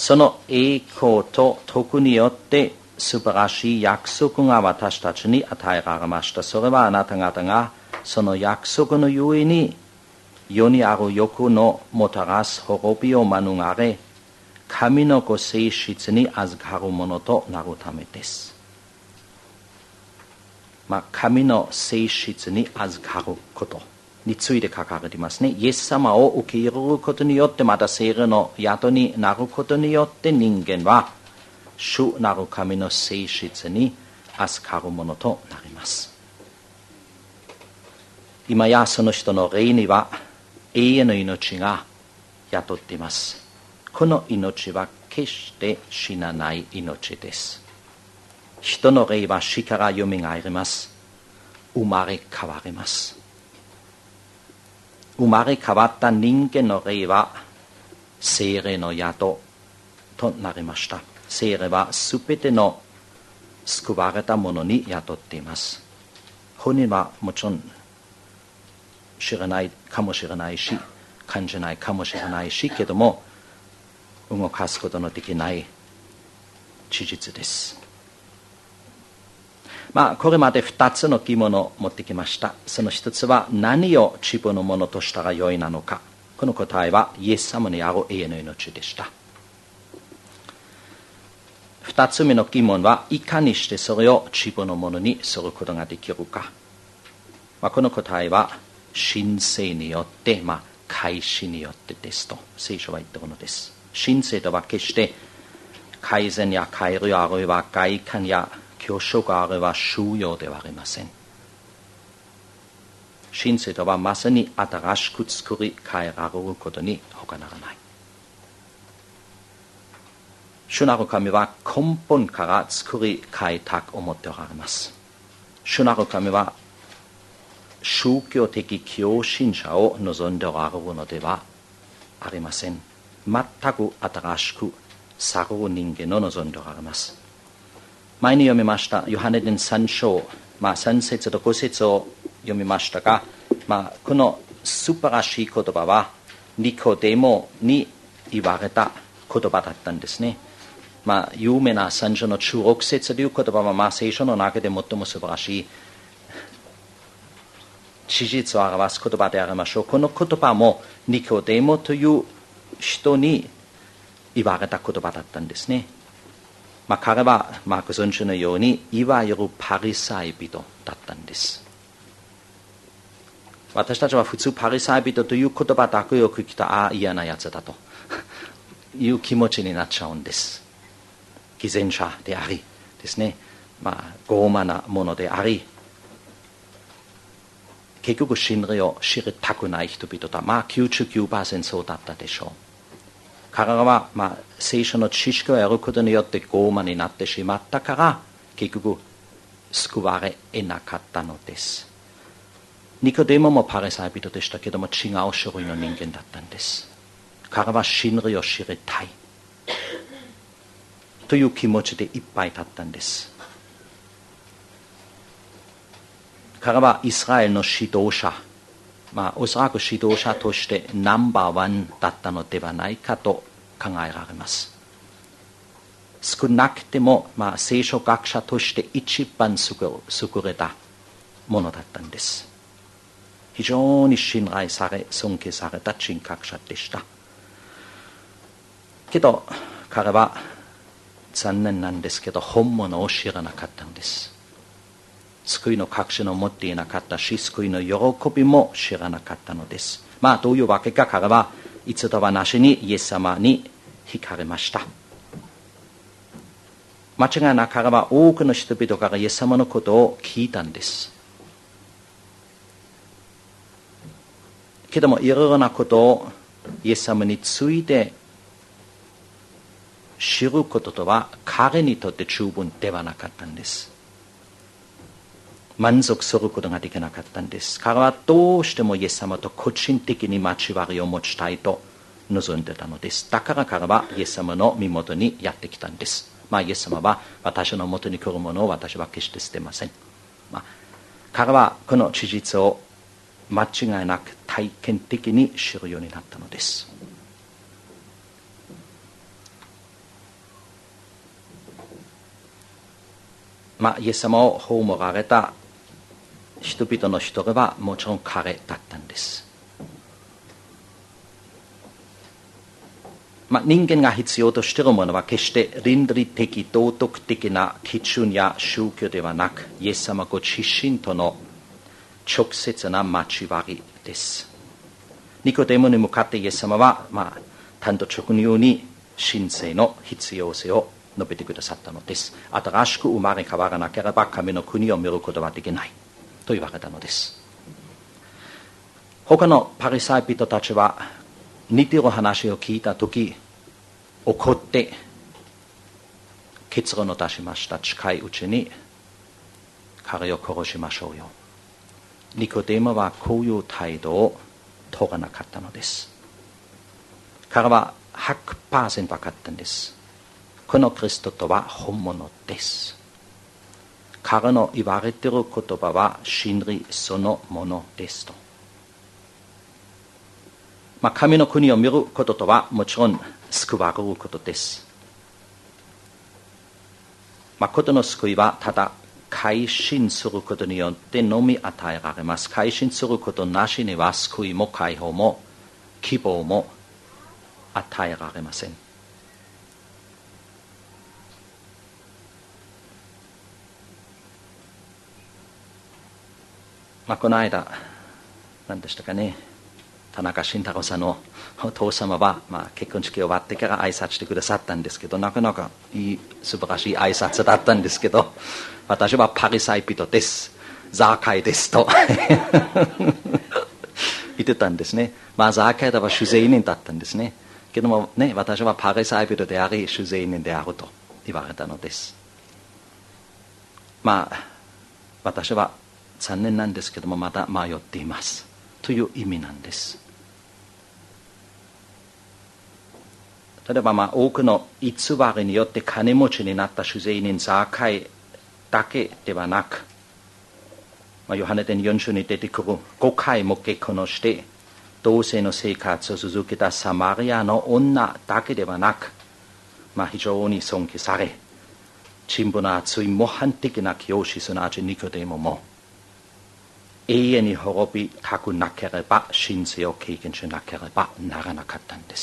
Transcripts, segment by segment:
その栄光と徳によって素晴らしい約束が私たちに与えられました。それはあなた方がその約束のゆえに世にある欲のもたらす滅びを免れ、神のご性質に預かるものとなるためです。神の性質に預かることについて書かれていますね。イエス様を受け入れることによって、また聖霊の宿になることによって人間は主なる神の性質に預かるものとなります。今やその人の霊には永遠の命が宿っています。この命は決して死なない命です。人の霊は死からよみがえります。生まれ変わります。生まれ変わった人間の霊は聖霊の宿となりました。聖霊はすべての救われた者に宿っています。本人はもちろん知らないかもしれないし、感じないかもしれないし、けども動かすことのできない事実です。これまで2つの疑問を持ってきました。その1つは何を自分のものとしたらよいなのか。この答えはイエス様にある永遠の命でした。2つ目の疑問はいかにしてそれを自分のものにすることができるか。この答えは神聖によって、改心によってですと聖書は言っているのです。神聖とは決して改善や改良あるいは外観や教職あるいは収容ではありません。神聖とはまさに新しく作り変えられることに他ならない。主なる神は根本から作り変えたく思っておられます。主なる神は宗教的狂信者を望んでおられるのではありません。全く新しく去る人間を望んでおられます。前に読みましたヨハネ伝3章、3節と5節を読みましたが、この素晴らしい言葉はニコデモに言われた言葉だったんですね。有名な3章の16節という言葉は、聖書の中で最も素晴らしい事実を表す言葉でありましょう。この言葉もニコデモという人に言われた言葉だったんですね。彼はご存知のようにいわゆるパリサイ人だったんです。私たちは普通パリサイ人という言葉だけよく聞いた嫌なやつだという気持ちになっちゃうんです。偽善者でありですね、傲慢なものであり、結局真理を知りたくない人々とは99% そうだったでしょう。彼らは聖書の知識を得ることによって傲慢になってしまったから結局救われ得なかったのです。ニコデモもパリサイ人でしたけども違う種類の人間だったんです。彼は真理を知りたいという気持ちでいっぱいだったんです。彼はイスラエルの指導者、おそらく指導者としてナンバーワンだったのではないかと考えられます。少なくても、聖書学者として一番優れたものだったんです。非常に信頼され尊敬された人格者でした。けど彼は残念なんですけど本物を知らなかったんです。救いの確信を持っていなかったし、救いの喜びも知らなかったのです。どういうわけか彼は一度はなしにイエス様に惹かれました。間違いなく彼は多くの人々からイエス様のことを聞いたんです。けどもいろいろなことをイエス様について知ることとは彼にとって十分ではなかったんです。満足することができなかったんです。彼はどうしてもイエス様と個人的に交わりを持ちたいと望んでたのです。だから彼はイエス様の身元にやってきたんです。イエス様は私の元に来るものを私は決して捨てません。彼はこの事実を間違いなく体験的に知るようになったのです。 イエス様を葬られた人々の一人はもちろん彼だったんです。人間が必要としているものは決して倫理的道徳的な基準や宗教ではなく、イエス様ご自身との直接な交わりです。ニコデモに向かってイエス様は、単刀直入に神聖の必要性を述べてくださったのです。新しく生まれ変わらなければ神の国を見ることはできないと言われたのです。他のパリサイ人たちは似ている話を聞いたとき、怒って結論を出しました。近いうちに彼を殺しましょうよ。ニコデモはこういう態度を取らなかったのです。彼は 100% 分かったんです。このキリストとは本物です。彼の言われている言葉は真理そのものですと。神の国を見ることとはもちろん救われることです。誠の救いはただ改心することによってのみ与えられます。改心することなしには救いも解放も希望も与えられません。この間何でしたかね、田中慎太郎さんのお父様は、結婚式終わってから挨拶してくださったんですけど、なかなか素晴らしい挨拶だったんですけど、私はパリサイ人です、ザーカイですと言ってたんですね。ザーカイは主税人だったんですね。けどもね、私はパリサイ人であり主税人であると言われたのです。私は残念なんですけどもまだ迷っていますという意味なんです。例えば多くの偽りによって金持ちになった主税人ザーカイだけではなく、ヨハネ伝4章に出てくる5回も結婚をして同性の生活を続けたサマリアの女だけではなく、非常に尊敬され陳腐な熱い模範的な教師すなわちニコデモも永遠に滅びたくなければ神聖を経験しなければならなかったんです。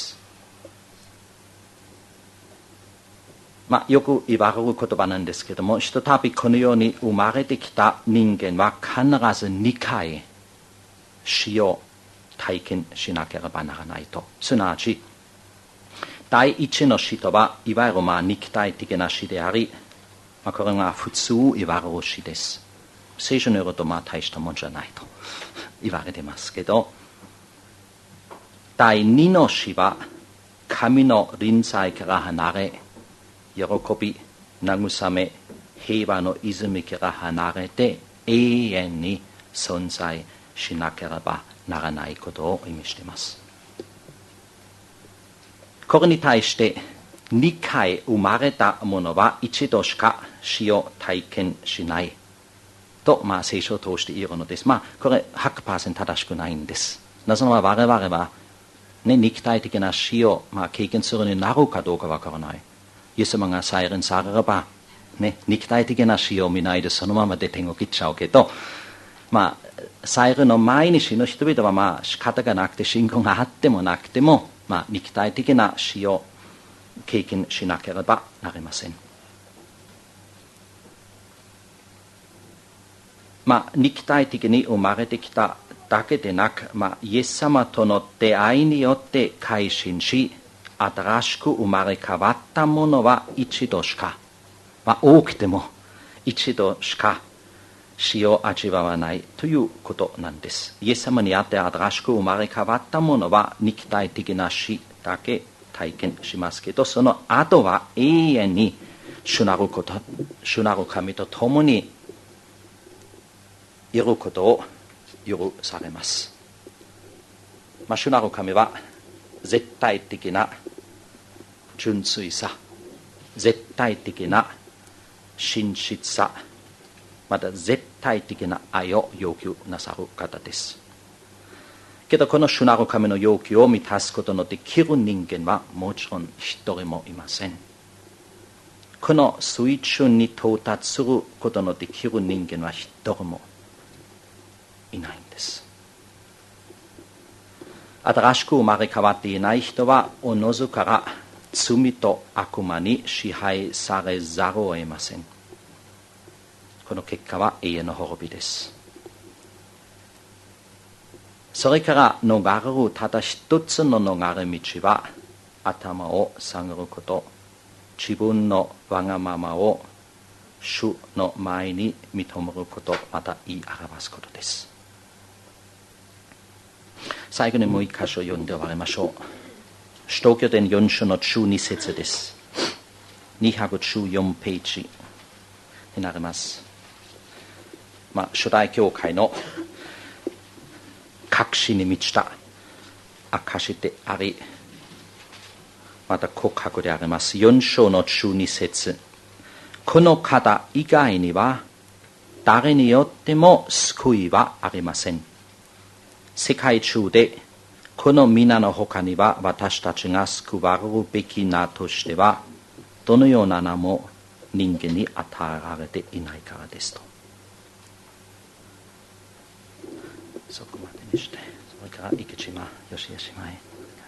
よく言われる言葉なんですけども、ひとたびこの世に生まれてきた人間は必ず2回死を体験しなければならないと。すなわち第一の死とはいわゆる肉体的な死であり、これが普通言われる死です。聖書によると大したもんじゃないと言われてますけど、第二の死は神の臨在から離れ、喜び慰め平和の泉から離れて永遠に存在しなければならないことを意味しています。これに対して2回生まれた者は一度しか死を体験しないと、聖書を通して言えるのです。これ 100% 正しくないんです。なぜなら我々は、肉体的な死を、経験するようになるかどうかわからない。イエス様が再臨されれば、肉体的な死を見ないでそのままで天国行っちゃうけど、再臨の前に死ぬ人々は仕方がなくて信仰があってもなくても、肉体的な死を経験しなければなりません。肉体的に生まれてきただけでなく、イエス様との出会いによって改心し、新しく生まれ変わったものは一度しか、多くても一度しか死を味わわないということなんです。イエス様にあって新しく生まれ変わったものは肉体的な死だけ体験しますけど、その後は永遠に主なる神と共にいることを許されます。主なる神は絶対的な純粋さ、絶対的な真実さ、また絶対的な愛を要求なさる方です。けどこの主なる神の要求を満たすことのできる人間はもちろん一人もいません。 この水準に到達することのできる人間は一人もいないんです。新しく生まれ変わっていない人はおのずから罪と悪魔に支配されざるを得ません。この結果は永遠の滅びです。それから逃れるただ一つの逃れ道は頭を下げること、自分のわがままを主の前に認めること、また言い表すことです。最後にもう一箇所読んで終わりましょう。使徒行伝4章の12節です。214ページになります。初代教会の確信に満ちた証であり、また告白であります。4章の12節。この方以外には誰によっても救いはありません。世界中でこの皆の他には私たちが救われるべき名としてはどのような名も人間に与えられていないからですと。そこまでにして、それから生島義恵姉妹。